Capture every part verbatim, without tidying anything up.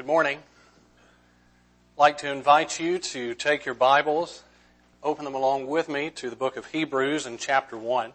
Good morning. I'd like to invite you to take your Bibles, open them along with me to the book of Hebrews in chapter one.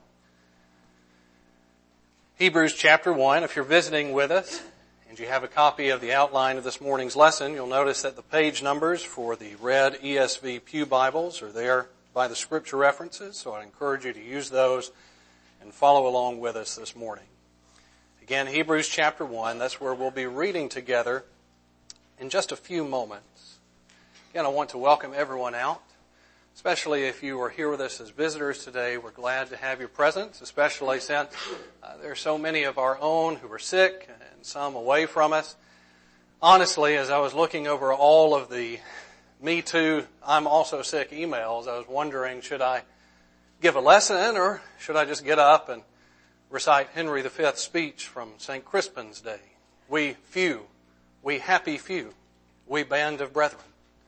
Hebrews chapter one, if you're visiting with us and you have a copy of the outline of this morning's lesson, you'll notice that the page numbers for the red E S V Pew Bibles are there by the scripture references, so I encourage you to use those and follow along with us this morning. Again, Hebrews chapter one, that's where we'll be reading together in just a few moments. Again, I want to welcome everyone out, especially if you are here with us as visitors today. We're glad to have your presence, especially since uh, there are so many of our own who are sick and some away from us. Honestly, as I was looking over all of the Me Too, I'm also sick emails, I was wondering, should I give a lesson or should I just get up and recite Henry the Fifth's speech from Saint Crispin's day? We few. We happy few, we band of brethren.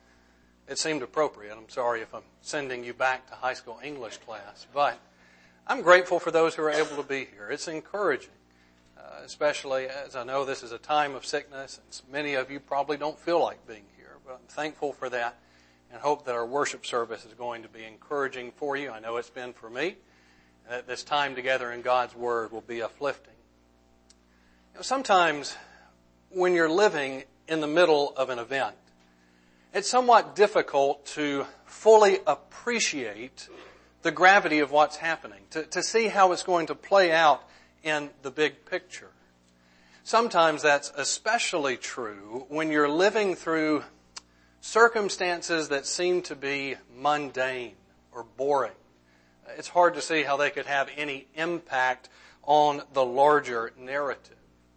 It seemed appropriate. I'm sorry if I'm sending you back to high school English class, but I'm grateful for those who are able to be here. It's encouraging, uh, especially as I know this is a time of sickness, and many of you probably don't feel like being here, but I'm thankful for that and hope that our worship service is going to be encouraging for you. I know it's been for me, and that this time together in God's Word will be uplifting. You know, sometimes when you're living in the middle of an event, it's somewhat difficult to fully appreciate the gravity of what's happening, to, to see how it's going to play out in the big picture. Sometimes that's especially true when you're living through circumstances that seem to be mundane or boring. It's hard to see how they could have any impact on the larger narrative.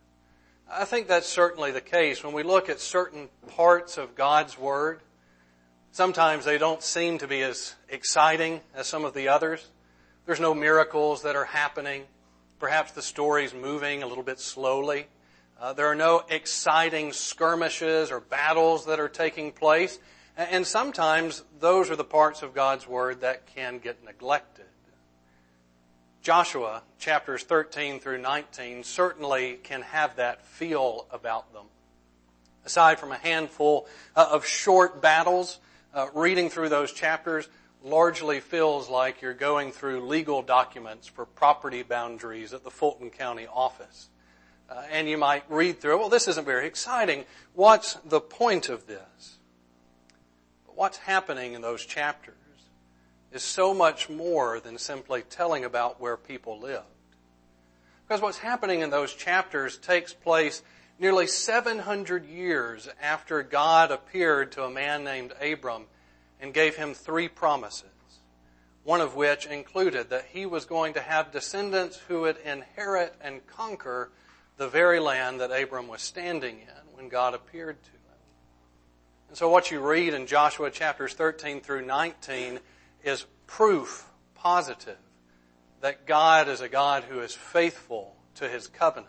I think that's certainly the case. When we look at certain parts of God's Word, sometimes they don't seem to be as exciting as some of the others. There's no miracles that are happening. Perhaps the story's moving a little bit slowly. Uh, there are no exciting skirmishes or battles that are taking place. And sometimes those are the parts of God's Word that can get neglected. Joshua chapters thirteen through nineteen certainly can have that feel about them. Aside from a handful of short battles, uh, reading through those chapters largely feels like you're going through legal documents for property boundaries at the Fulton County office. Uh, and you might read through, well, this isn't very exciting. What's the point of this? But what's happening in those chapters is so much more than simply telling about where people lived. Because what's happening in those chapters takes place nearly seven hundred years after God appeared to a man named Abram and gave him three promises, one of which included that he was going to have descendants who would inherit and conquer the very land that Abram was standing in when God appeared to him. And so what you read in Joshua chapters thirteen through nineteen is proof positive that God is a God who is faithful to His covenants.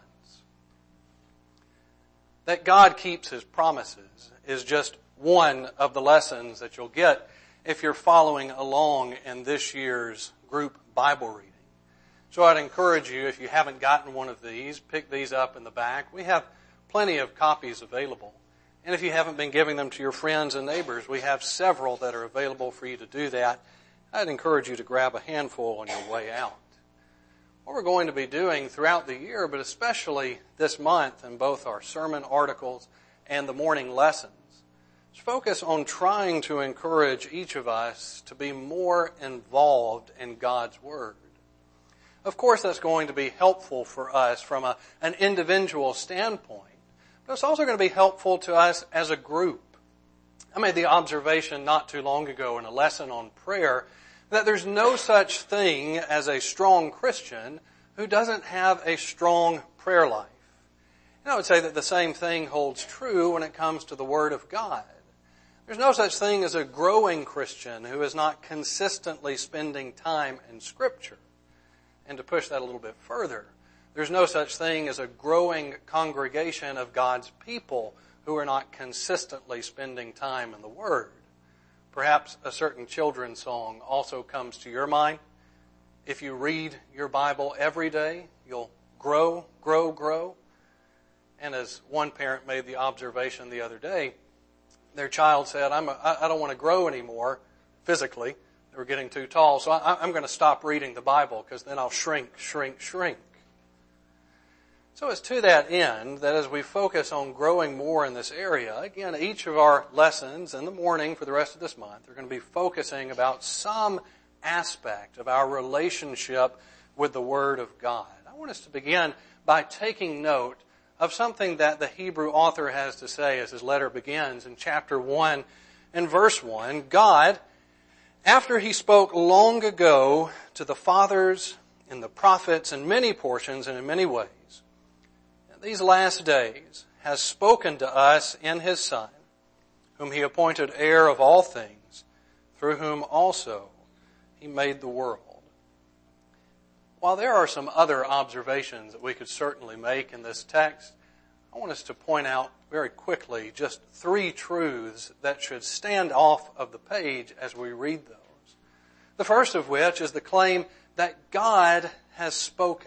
That God keeps His promises is just one of the lessons that you'll get if you're following along in this year's group Bible reading. So I'd encourage you, if you haven't gotten one of these, pick these up in the back. We have plenty of copies available. And if you haven't been giving them to your friends and neighbors, we have several that are available for you to do that. I'd encourage you to grab a handful on your way out. What we're going to be doing throughout the year, but especially this month in both our sermon articles and the morning lessons, is focus on trying to encourage each of us to be more involved in God's Word. Of course, that's going to be helpful for us from a, an individual standpoint, but it's also going to be helpful to us as a group. I made the observation not too long ago in a lesson on prayer that there's no such thing as a strong Christian who doesn't have a strong prayer life. And I would say that the same thing holds true when it comes to the Word of God. There's no such thing as a growing Christian who is not consistently spending time in Scripture. And to push that a little bit further, there's no such thing as a growing congregation of God's people who are not consistently spending time in the Word. Perhaps a certain children's song also comes to your mind. If you read your Bible every day, you'll grow, grow, grow. And as one parent made the observation the other day, their child said, I'm a, I don't want to grow anymore physically. They were getting too tall, so I, I'm going to stop reading the Bible because then I'll shrink, shrink, shrink. So it's to that end that as we focus on growing more in this area, again, each of our lessons in the morning for the rest of this month are going to be focusing about some aspect of our relationship with the Word of God. I want us to begin by taking note of something that the Hebrew author has to say as his letter begins in chapter one and verse one. God, after He spoke long ago to the fathers and the prophets in many portions and in many ways, these last days has spoken to us in His Son, whom He appointed heir of all things, through whom also He made the world. While there are some other observations that we could certainly make in this text, I want us to point out very quickly just three truths that should stand off of the page as we read those. The first of which is the claim that God has spoken.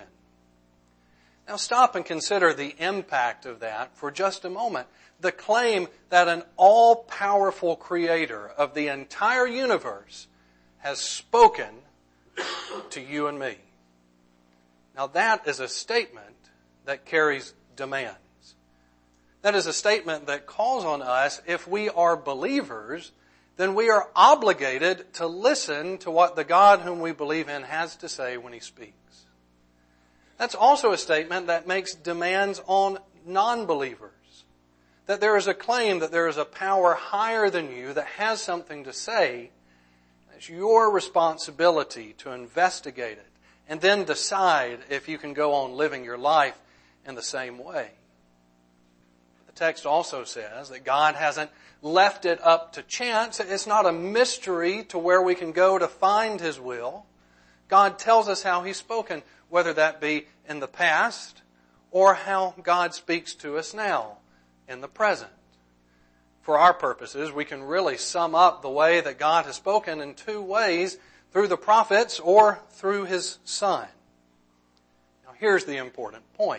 Now stop and consider the impact of that for just a moment. The claim that an all-powerful creator of the entire universe has spoken to you and me. Now that is a statement that carries demands. That is a statement that calls on us, if we are believers, then we are obligated to listen to what the God whom we believe in has to say when He speaks. That's also a statement that makes demands on non-believers. That there is a claim that there is a power higher than you that has something to say. It's your responsibility to investigate it and then decide if you can go on living your life in the same way. The text also says that God hasn't left it up to chance. It's not a mystery to where we can go to find His will. God tells us how He's spoken, whether that be in the past or how God speaks to us now in the present. For our purposes, we can really sum up the way that God has spoken in two ways, through the prophets or through His Son. Now here's the important point.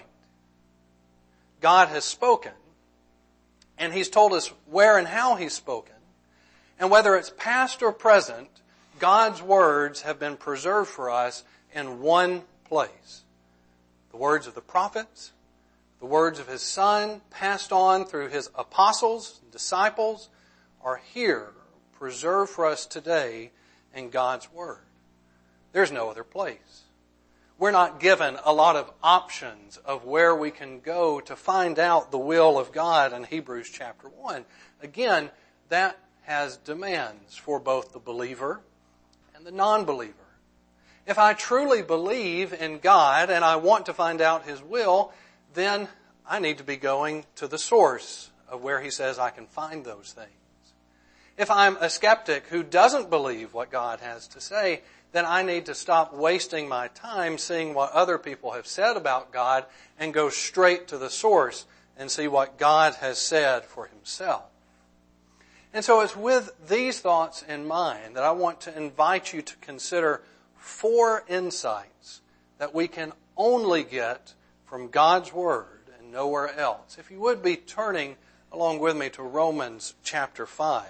God has spoken, and He's told us where and how He's spoken. And whether it's past or present, God's words have been preserved for us in one place. The words of the prophets, the words of His Son, passed on through His apostles and disciples, are here, preserved for us today in God's Word. There's no other place. We're not given a lot of options of where we can go to find out the will of God in Hebrews chapter one. Again, that has demands for both the believer and the non-believer. If I truly believe in God and I want to find out His will, then I need to be going to the source of where He says I can find those things. If I'm a skeptic who doesn't believe what God has to say, then I need to stop wasting my time seeing what other people have said about God and go straight to the source and see what God has said for Himself. And so it's with these thoughts in mind that I want to invite you to consider four insights that we can only get from God's Word and nowhere else. If you would be turning along with me to Romans chapter five.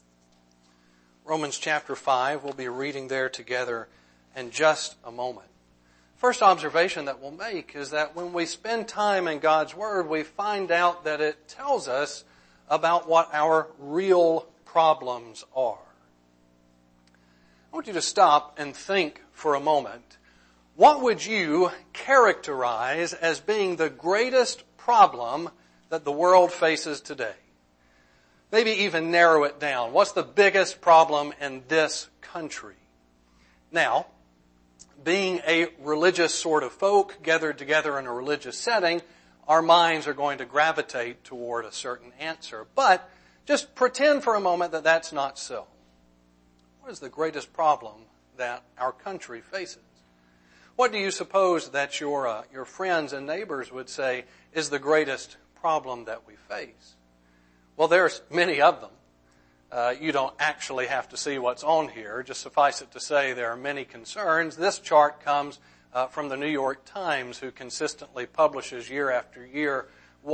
Romans chapter five, we'll be reading there together in just a moment. First observation that we'll make is that when we spend time in God's Word, we find out that it tells us about what our real problems are. I want you to stop and think for a moment. What would you characterize as being the greatest problem that the world faces today? Maybe even narrow it down. What's the biggest problem in this country? Now, being a religious sort of folk gathered together in a religious setting, our minds are going to gravitate toward a certain answer. But just pretend for a moment that that's not so. What is the greatest problem that our country faces? What do you suppose that your uh, your friends and neighbors would say is the greatest problem that we face? Well, there's many of them. Uh, you don't actually have to see what's on here. Just suffice it to say there are many concerns. This chart comes uh, from the New York Times, who consistently publishes year after year what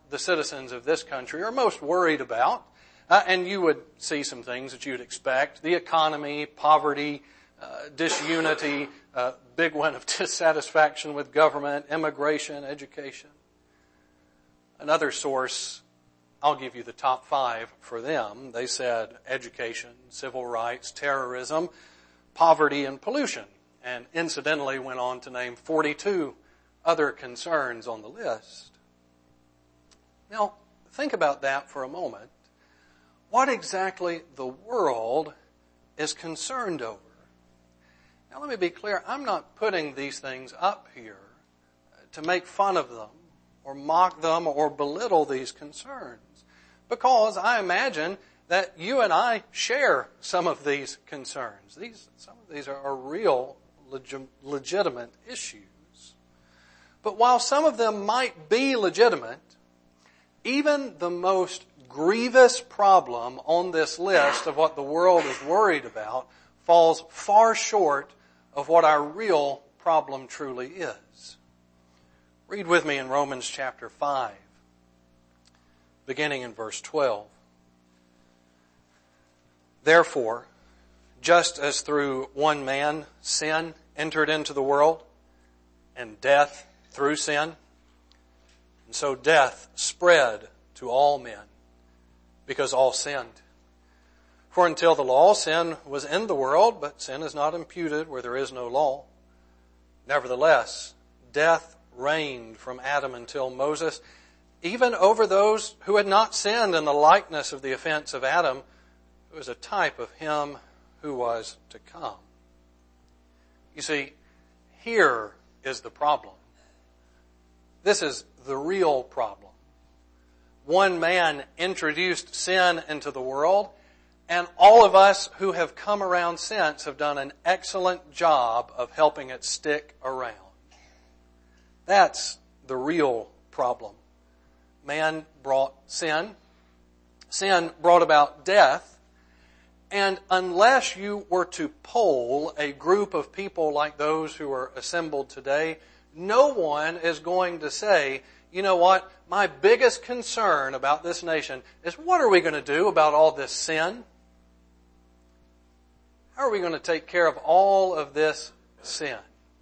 the citizens of this country are most worried about. Uh, and you would see some things that you'd expect. The economy, poverty, uh, disunity, uh, big one of dissatisfaction with government, immigration, education. Another source, I'll give you the top five for them. They said education, civil rights, terrorism, poverty, and pollution. And incidentally went on to name forty-two other concerns on the list. Now, think about that for a moment. What exactly the world is concerned over? Now, let me be clear. I'm not putting these things up here to make fun of them or mock them or belittle these concerns, because I imagine that you and I share some of these concerns. These, some of these are, are real, legi- legitimate issues. But while some of them might be legitimate, even the most grievous problem on this list of what the world is worried about falls far short of what our real problem truly is. Read with me in Romans chapter five, beginning in verse twelve. Therefore, just as through one man sin entered into the world, and death through sin, and so death spread to all men, because all sinned. For until the law, sin was in the world, but sin is not imputed where there is no law. Nevertheless, death reigned from Adam until Moses, even over those who had not sinned in the likeness of the offense of Adam, who was a type of him who was to come. You see, here is the problem. This is the real problem. One man introduced sin into the world, and all of us who have come around since have done an excellent job of helping it stick around. That's the real problem. Man brought sin. Sin brought about death. And unless you were to poll a group of people like those who are assembled today, no one is going to say, you know what, my biggest concern about this nation is what are we going to do about all this sin? How are we going to take care of all of this sin?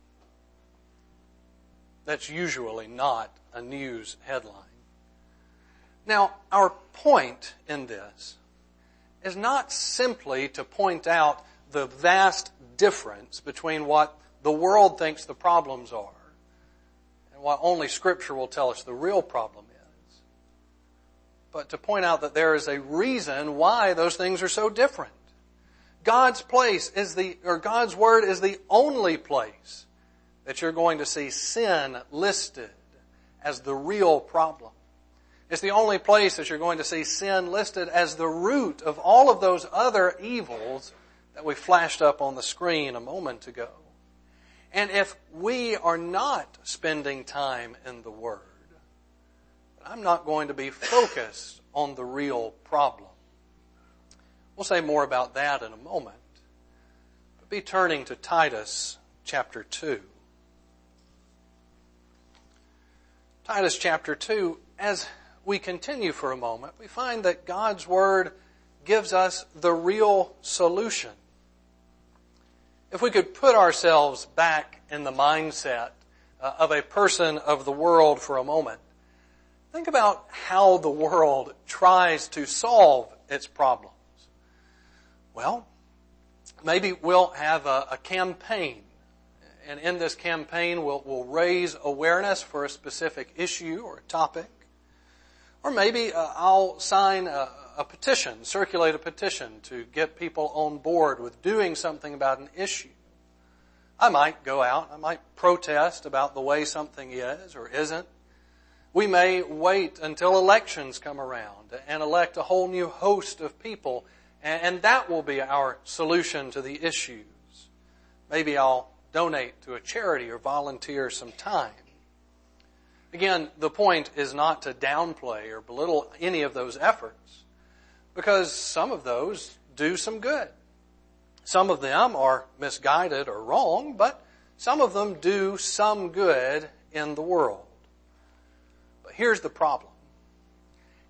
That's usually not a news headline. Now, our point in this is not simply to point out the vast difference between what the world thinks the problems are and what only Scripture will tell us the real problem is, but to point out that there is a reason why those things are so different. God's place is the, or God's Word is the only place that you're going to see sin listed as the real problem. It's the only place that you're going to see sin listed as the root of all of those other evils that we flashed up on the screen a moment ago. And if we are not spending time in the Word, I'm not going to be focused on the real problem. We'll say more about that in a moment. But be turning to Titus chapter two. Titus chapter two, as we continue for a moment, we find that God's Word gives us the real solution. If we could put ourselves back in the mindset uh, of a person of the world for a moment, think about how the world tries to solve its problems. Well, maybe we'll have a, a campaign, and in this campaign we'll, we'll raise awareness for a specific issue or a topic. Or maybe uh, I'll sign a, a petition, circulate a petition to get people on board with doing something about an issue. I might go out, I might protest about the way something is or isn't. We may wait until elections come around and elect a whole new host of people, and, and that will be our solution to the issues. Maybe I'll donate to a charity or volunteer some time. Again, the point is not to downplay or belittle any of those efforts, because some of those do some good. Some of them are misguided or wrong, but some of them do some good in the world. But here's the problem.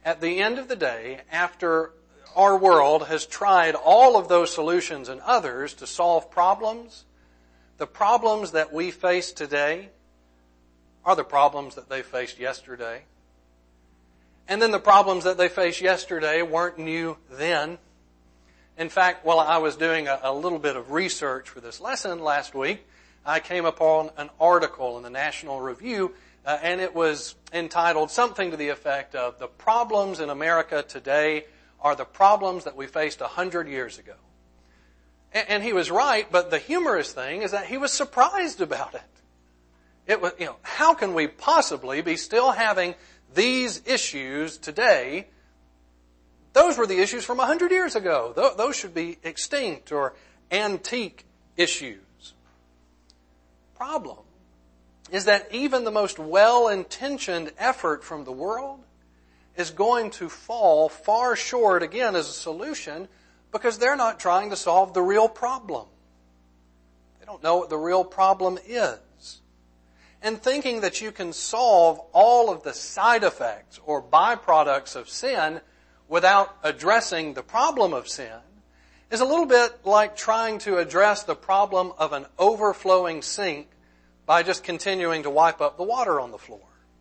at the end of the day, after our world has tried all of those solutions and others to solve problems, the problems that we face today are the problems that they faced yesterday. And then the problems that they faced yesterday weren't new then. In fact, while I was doing a, a little bit of research for this lesson last week, I came upon an article in the National Review, uh, and it was entitled something to the effect of "The Problems in America Today Are the Problems That We Faced a hundred years ago." And, and he was right, but the humorous thing is that he was surprised about it. It was, you know, how can we possibly be still having these issues today? Those were the issues from a hundred years ago. Those should be extinct or antique issues. Problem is that even the most well-intentioned effort from the world is going to fall far short again as a solution because they're not trying to solve the real problem. They don't know what the real problem is. And thinking that you can solve all of the side effects or byproducts of sin without addressing the problem of sin is a little bit like trying to address the problem of an overflowing sink by just continuing to wipe up the water on the floor.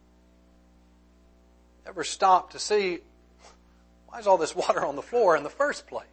Ever stop to see, why is all this water on the floor in the first place?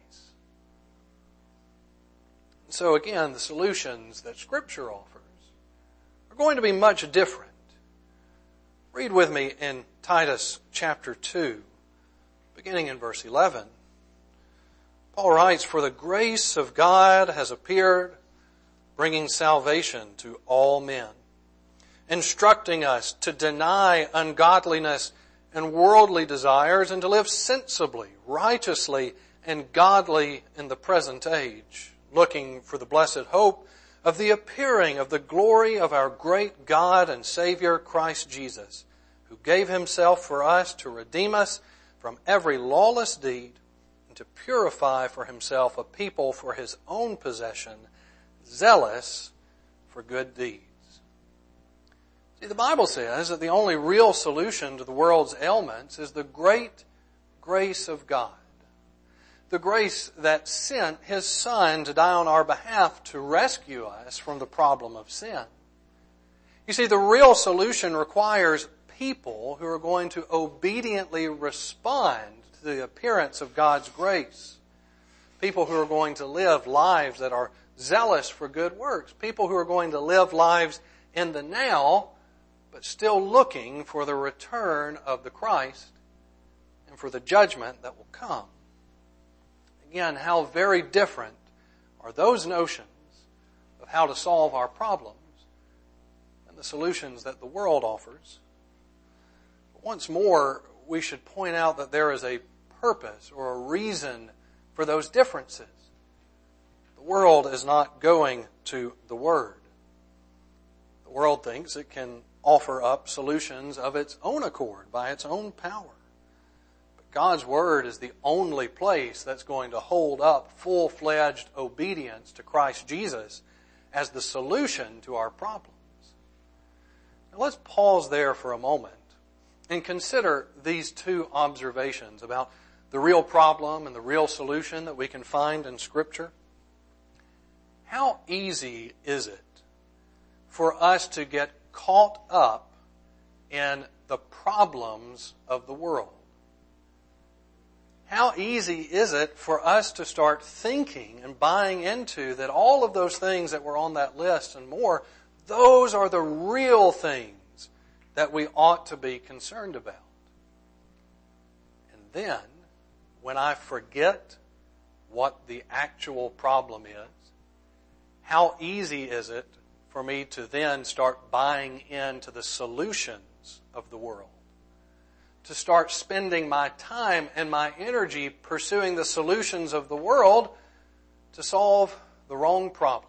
So again, the solutions that Scripture offers are going to be much different. Read with me in Titus chapter two, beginning in verse eleven. Paul writes, "For the grace of God has appeared, bringing salvation to all men, instructing us to deny ungodliness and worldly desires and to live sensibly, righteously, and godly in the present age, looking for the blessed hope of the appearing of the glory of our great God and Savior Christ Jesus, who gave himself for us to redeem us from every lawless deed and to purify for himself a people for his own possession, zealous for good deeds." See, the Bible says that the only real solution to the world's ailments is the great grace of God. The grace that sent his Son to die on our behalf to rescue us from the problem of sin. You see, the real solution requires people who are going to obediently respond to the appearance of God's grace. People who are going to live lives that are zealous for good works. People who are going to live lives in the now, but still looking for the return of the Christ and for the judgment that will come. Again, how very different are those notions of how to solve our problems and the solutions that the world offers. But once more, we should point out that there is a purpose or a reason for those differences. The world is not going to the Word. The world thinks it can offer up solutions of its own accord, by its own power. But God's Word is the only place that's going to hold up full-fledged obedience to Christ Jesus as the solution to our problems. Now let's pause there for a moment and consider these two observations about the real problem and the real solution that we can find in Scripture. How easy is it for us to get caught up in the problems of the world? How easy is it for us to start thinking and buying into that all of those things that were on that list and more, those are the real things that we ought to be concerned about? And then, when I forget what the actual problem is, how easy is it for me to then start buying into the solutions of the world? To start spending my time and my energy pursuing the solutions of the world to solve the wrong problem.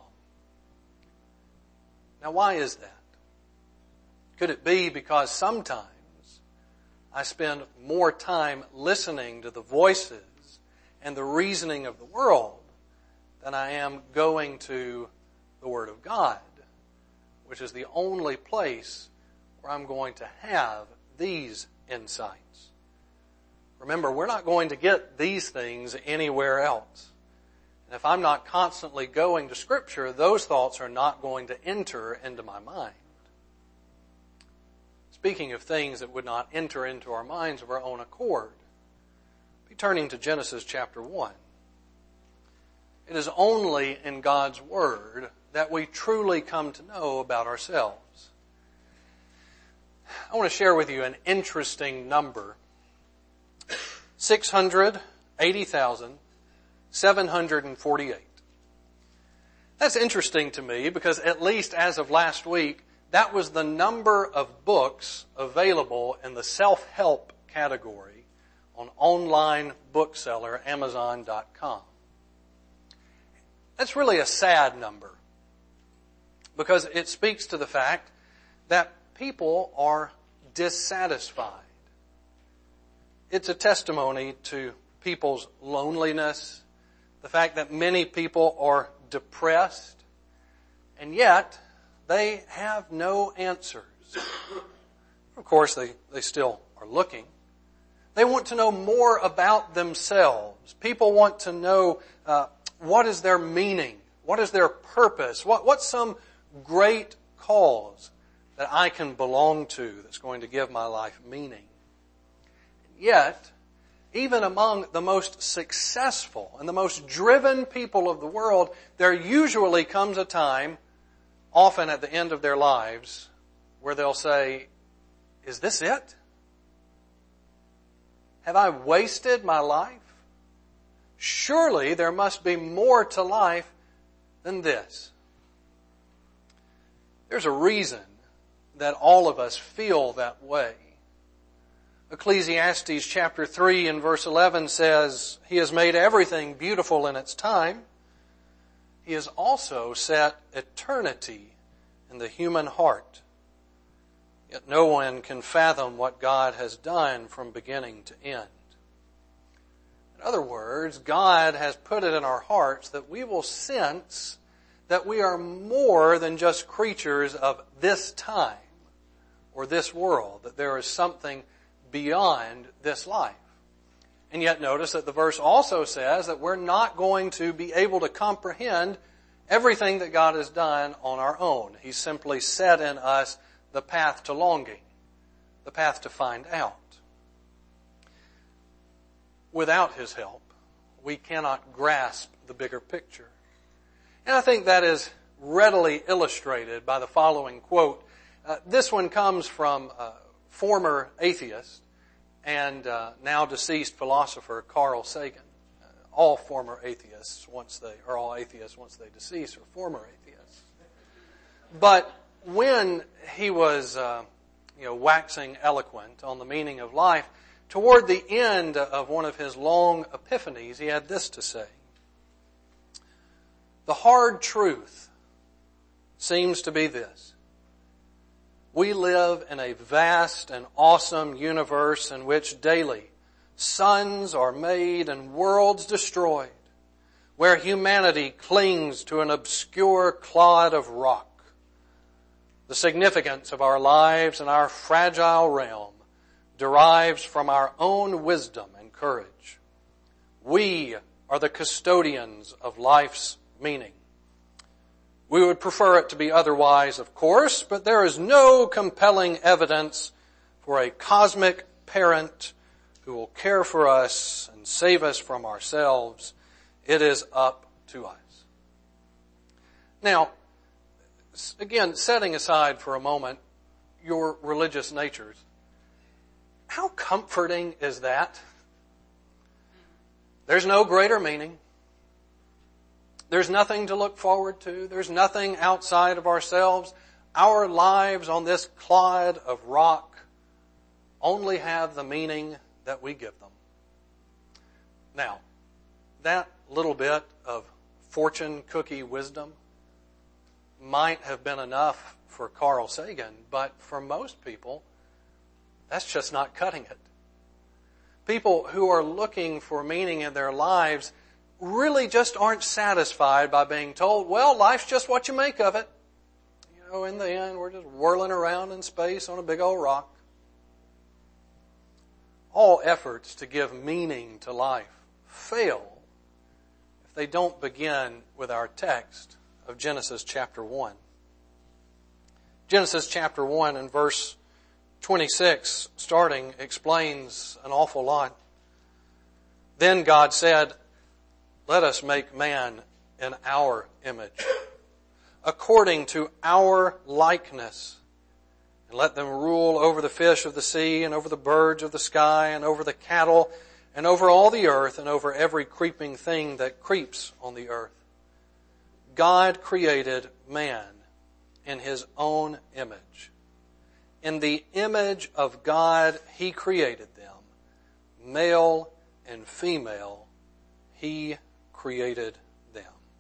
Now, why is that? Could it be because sometimes I spend more time listening to the voices and the reasoning of the world than I am going to the Word of God, which is the only place where I'm going to have these insights? Remember, we're not going to get these things anywhere else. And if I'm not constantly going to Scripture, those thoughts are not going to enter into my mind. Speaking of things that would not enter into our minds of our own accord, be turning to Genesis chapter one. It is only in God's Word that we truly come to know about ourselves. I want to share with you an interesting number. six hundred eighty thousand seven hundred forty-eight. That's interesting to me because at least as of last week, that was the number of books available in the self-help category on online bookseller Amazon dot com. That's really a sad number because it speaks to the fact that people are dissatisfied. It's a testimony to people's loneliness, the fact that many people are depressed, and yet they have no answers. Of course, they, they still are looking. They want to know more about themselves. People want to know uh, what is their meaning, what is their purpose, what, what's some great cause that I can belong to that's going to give my life meaning. Yet, even among the most successful and the most driven people of the world, there usually comes a time, often at the end of their lives, where they'll say, "Is this it? Have I wasted my life? Surely there must be more to life than this." There's a reason that all of us feel that way. Ecclesiastes chapter three and verse eleven says, "He has made everything beautiful in its time. He has also set eternity in the human heart. Yet no one can fathom what God has done from beginning to end." In other words, God has put it in our hearts that we will sense that we are more than just creatures of this time or this world, that there is something beyond this life. And yet notice that the verse also says that we're not going to be able to comprehend everything that God has done on our own. He's simply set in us the path to longing, the path to find out. Without His help, we cannot grasp the bigger picture. And I think that is readily illustrated by the following quote. Uh, this one comes from a former atheist and uh, now deceased philosopher Carl Sagan. Uh, all former atheists, once they, or all atheists once they decease, are former atheists. But when he was, uh, you know, waxing eloquent on the meaning of life, toward the end of one of his long epiphanies, he had this to say: "The hard truth seems to be this. We live in a vast and awesome universe in which daily suns are made and worlds destroyed, where humanity clings to an obscure clod of rock. The significance of our lives and our fragile realm derives from our own wisdom and courage. We are the custodians of life's meaning. We would prefer it to be otherwise, of course, but there is no compelling evidence for a cosmic parent who will care for us and save us from ourselves. It is up to us." Now, again, setting aside for a moment your religious natures, how comforting is that? There's no greater meaning. There's nothing to look forward to. There's nothing outside of ourselves. Our lives on this clod of rock only have the meaning that we give them. Now, that little bit of fortune cookie wisdom might have been enough for Carl Sagan, but for most people, that's just not cutting it. People who are looking for meaning in their lives really just aren't satisfied by being told, well, life's just what you make of it. You know, in the end, we're just whirling around in space on a big old rock. all efforts to give meaning to life fail if they don't begin with our text of Genesis chapter one. Genesis chapter one and verse twenty-six, starting, explains an awful lot. Then God said, "Let us make man in our image, according to our likeness, and let them rule over the fish of the sea, and over the birds of the sky, and over the cattle, and over all the earth, and over every creeping thing that creeps on the earth." God created man in His own image. In the image of God, He created them. Male and female, He created them.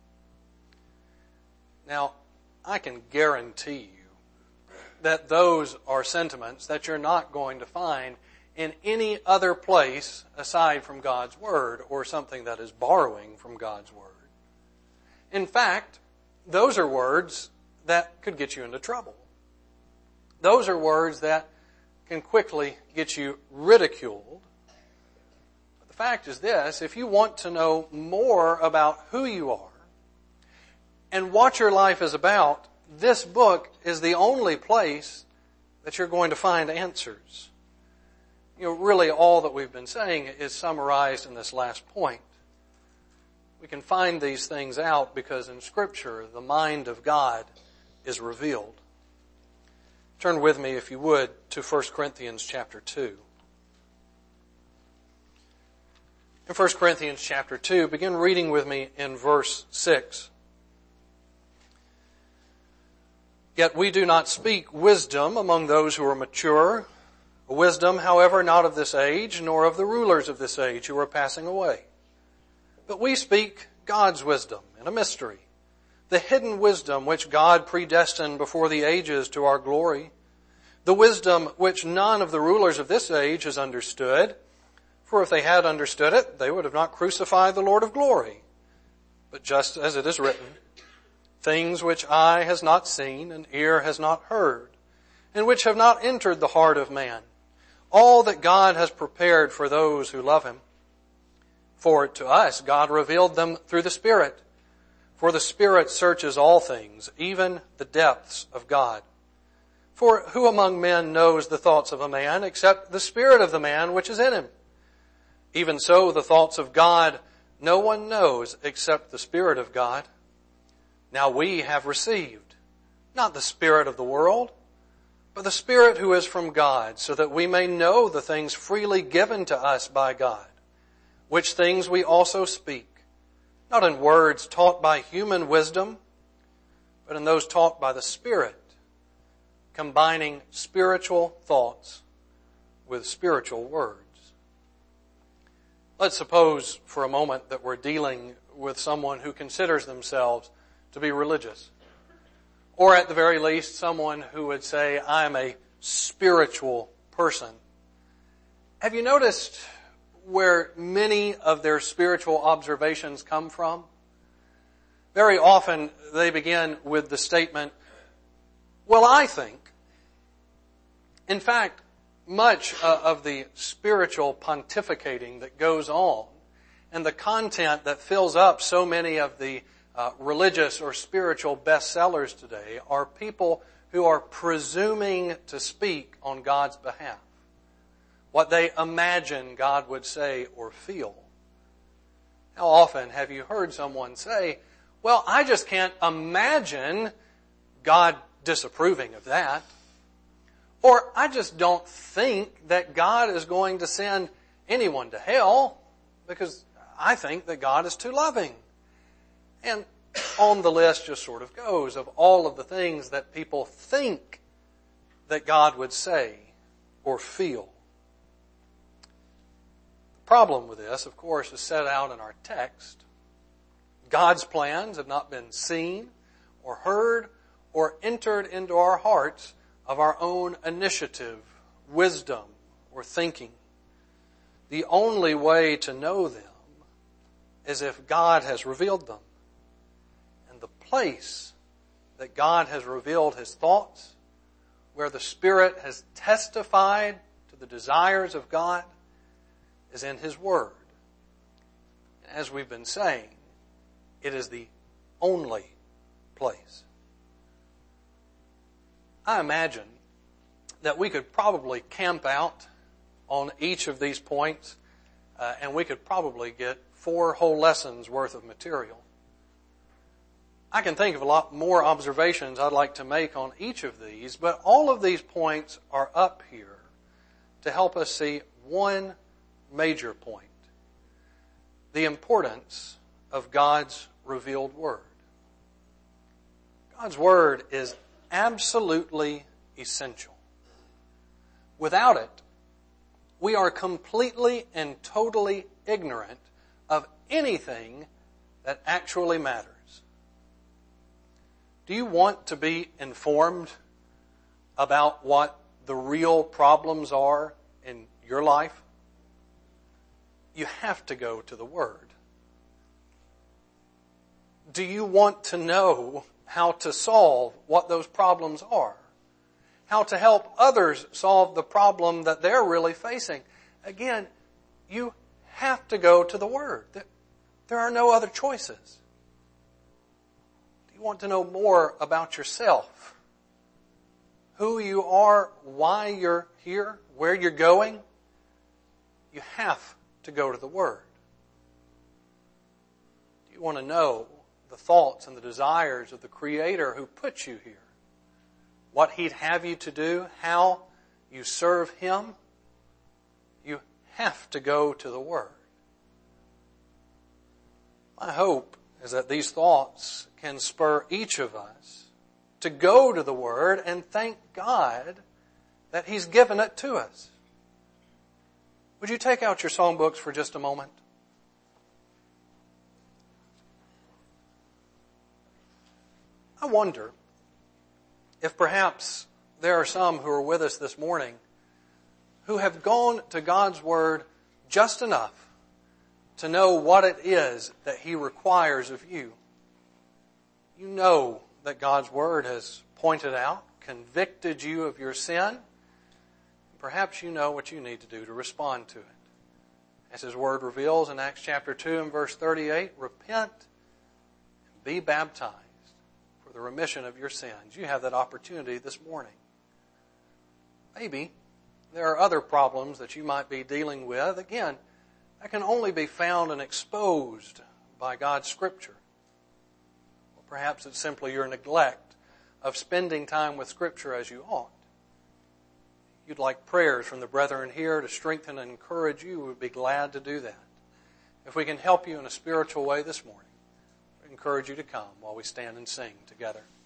Now, I can guarantee you that those are sentiments that you're not going to find in any other place aside from God's Word, or something that is borrowing from God's Word. In fact, those are words that could get you into trouble. Those are words that can quickly get you ridiculed. But the fact is this: if you want to know more about who you are and what your life is about, this book is the only place that you're going to find answers. You know, really all that we've been saying is summarized in this last point. We can find these things out because in Scripture, the mind of God is revealed. Turn with me, if you would, to First Corinthians chapter two. In First Corinthians chapter two, begin reading with me in verse six. "Yet we do not speak wisdom among those who are mature, a wisdom, however, not of this age, nor of the rulers of this age who are passing away. But we speak God's wisdom in a mystery, the hidden wisdom which God predestined before the ages to our glory, the wisdom which none of the rulers of this age has understood. For if they had understood it, they would have not crucified the Lord of glory. But just as it is written, things which eye has not seen and ear has not heard, and which have not entered the heart of man, all that God has prepared for those who love Him. For to us God revealed them through the Spirit. For the Spirit searches all things, even the depths of God. For who among men knows the thoughts of a man except the spirit of the man which is in him? Even so, the thoughts of God no one knows except the Spirit of God. Now we have received, not the spirit of the world, but the Spirit who is from God, so that we may know the things freely given to us by God, which things we also speak, not in words taught by human wisdom, but in those taught by the Spirit, combining spiritual thoughts with spiritual words." Let's suppose for a moment that we're dealing with someone who considers themselves to be religious, or at the very least someone who would say, "I'm a spiritual person." Have you noticed where many of their spiritual observations come from? Very often they begin with the statement, "Well, I think." In fact, much of the spiritual pontificating that goes on and the content that fills up so many of the uh, religious or spiritual bestsellers today are people who are presuming to speak on God's behalf, what they imagine God would say or feel. How often have you heard someone say, "Well, I just can't imagine God disapproving of that," or "I just don't think that God is going to send anyone to hell because I think that God is too loving." And on the list just sort of goes of all of the things that people think that God would say or feel. The problem with this, of course, is set out in our text. God's plans have not been seen or heard or entered into our hearts of our own initiative, wisdom, or thinking. The only way to know them is if God has revealed them. And the place that God has revealed His thoughts, where the Spirit has testified to the desires of God, is in His Word. As we've been saying, it is the only place. I imagine that we could probably camp out on each of these points, uh, and we could probably get four whole lessons worth of material. I can think of a lot more observations I'd like to make on each of these, but all of these points are up here to help us see one major point: the importance of God's revealed Word. God's Word is absolutely essential. Without it, we are completely and totally ignorant of anything that actually matters. Do you want to be informed about what the real problems are in your life? You have to go to the Word. Do you want to know how to solve what those problems are? How to help others solve the problem that they're really facing? Again, you have to go to the Word. There are no other choices. Do you want to know more about yourself? Who you are, why you're here, where you're going? You have to go to the Word. Do you want to know the thoughts and the desires of the Creator who put you here? What He'd have you to do, how you serve Him? You have to go to the Word. My hope is that these thoughts can spur each of us to go to the Word and thank God that He's given it to us. Would you take out your songbooks for just a moment? I wonder if perhaps there are some who are with us this morning who have gone to God's Word just enough to know what it is that He requires of you. You know that God's Word has pointed out, convicted you of your sin. Perhaps you know what you need to do to respond to it. As His Word reveals in Acts chapter two and verse thirty-eight, repent and be baptized for the remission of your sins. You have that opportunity this morning. Maybe there are other problems that you might be dealing with. Again, that can only be found and exposed by God's Scripture. Or perhaps it's simply your neglect of spending time with Scripture as you ought. You'd like prayers from the brethren here to strengthen and encourage you, we would be glad to do that. If we can help you in a spiritual way this morning, we encourage you to come while we stand and sing together.